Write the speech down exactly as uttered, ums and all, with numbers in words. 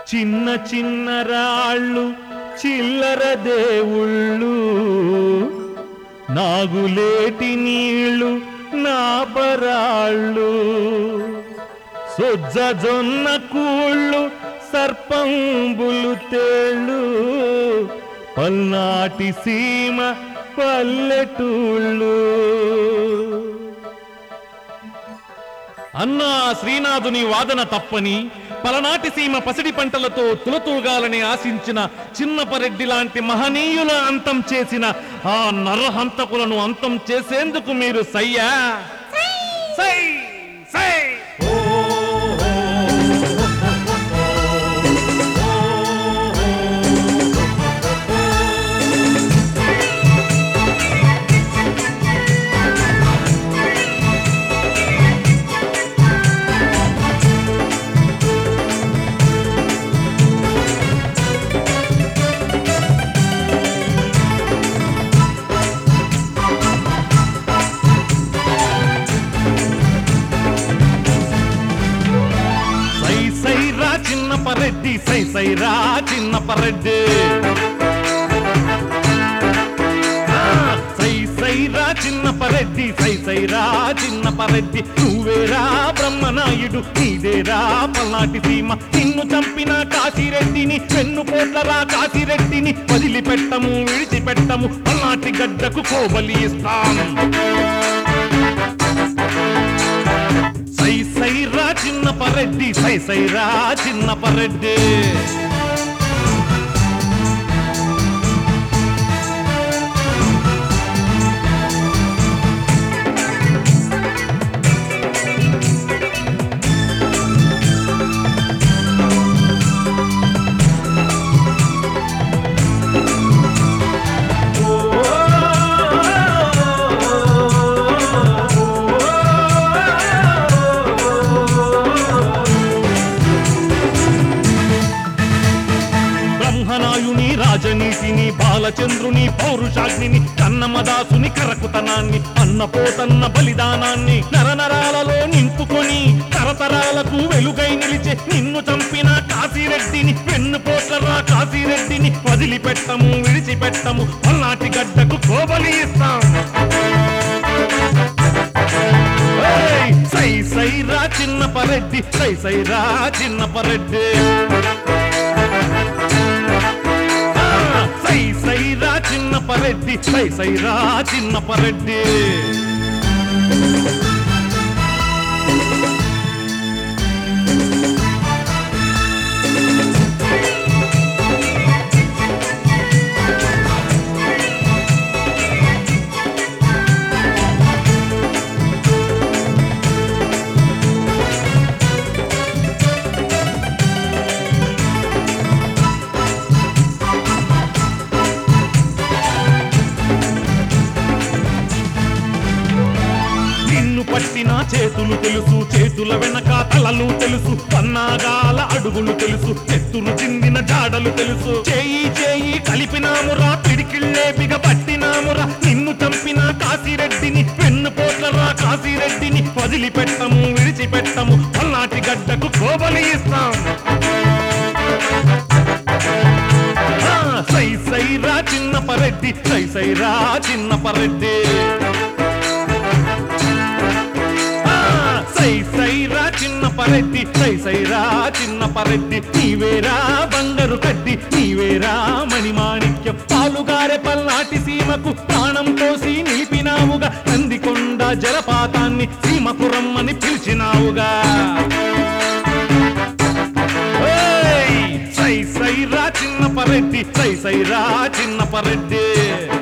చిన్న చిన్న రాళ్ళు చిల్లర దేవుళ్ళు నాగులేటి నీళ్ళు నాపరాళ్ళు సొజ్జ జొన్న కూళ్ళు సర్పంబులు తేళ్ళు పల్నాటి సీమ పల్లెటూళ్ళు. అన్నా శ్రీనాథుని వాదన తప్పని పలనాటి సీమ పసిడి పంటలతో తులతూగాలని ఆశించిన చిన్నపరెడ్డి లాంటి మహనీయుల అంతం చేసిన ఆ నరహంతకులను అంతం చేసేందుకు మీరు సయ్యా? సై సై పరెడ్డి సై సైరా చిన్నపరెడ్డి సై సైరా చిన్నపరెడ్డి సై సైరా చిన్నపరెడ్డి నువ్వేరా బ్రహ్మనాయుడు నీదేరా పల్నాటి సీమ నిన్ను చంపిన కాశీరెడ్డిని వెన్ను పోట్లరా కాశీరెడ్డిని వదిలిపెట్టము విడిచిపెట్టము పల్నాటి గడ్డకు కోబలి ఇస్తాం. సై సైరా చిన్నపరెడ్డి సై సైరా చిన్నపరెడ్డి రాజనీతిని బాలచంద్రుని పౌరుషాగ్నిని కన్నమదాసుని కరకుతనాన్ని అన్నపోతన్న బలిదానాన్ని నరనరాలలో నింపుకొని తరతరాలకు వెలుగై నిలిచే నిన్ను చంపిన కాశీరెడ్డిని వెన్నుపోట్లరా కాశీరెడ్డిని వదిలిపెట్టము విడిచిపెట్టము పల్నాటి గడ్డకు కోబలి ఇస్తాం. సై సైరా చిన్నపరెడ్డి సై సైరా చిన్నపరెడ్డి సై సైరా చిన్నపరెడ్డి సై సైరా చిన్నపరెడ్డి పట్టిన చేతులు తెలుసు చేతుల వెనక తలలు తెలుసు పన్నాగాల అడుగులు తెలుసు చెత్తులు చిందిన జాడలు తెలుసు చేయి చేయి కలిపినామురా పిడికిళ్ళే బిగపట్టినామురా నిన్ను చంపిన కాశీరెడ్డిని వెన్ను పోట్లరా కాశీరెడ్డిని వదిలిపెట్టము విడిచిపెట్టము పల్నాటి గడ్డకు కోబలి ఇస్తాం. సై సైరా చిన్నపరెడ్డి సై సైరా చిన్నపరెడ్డి సై సైరా చిన్నపరెడ్డి సై సైరా చిన్నపరెడ్డి నీవేరా బంగారు కడ్డి నీవేరా మణిమాణిక్యం పాలుగారె పల్నాటి సీమకు ప్రాణం పోసి నిలిపినావుగా నందికొండ జలపాతాన్ని సీమపురం అని పిలిచినావుగా. సై సైరా చిన్నపరెడ్డి సై సైరా చిన్నపరెడ్డి